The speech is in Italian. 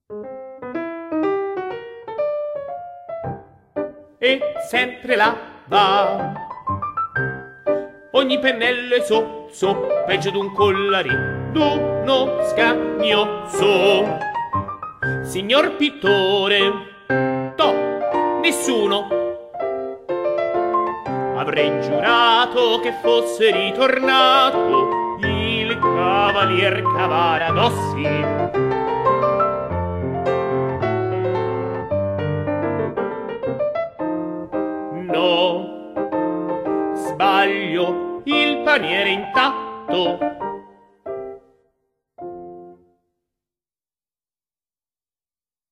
E sempre là va. Ogni pennello è so, peggio d'un d'uno scagnozzo. Signor pittore, nessuno. Avrei giurato che fosse ritornato il cavalier Cavaradossi. No, sbaglio, il paniere intatto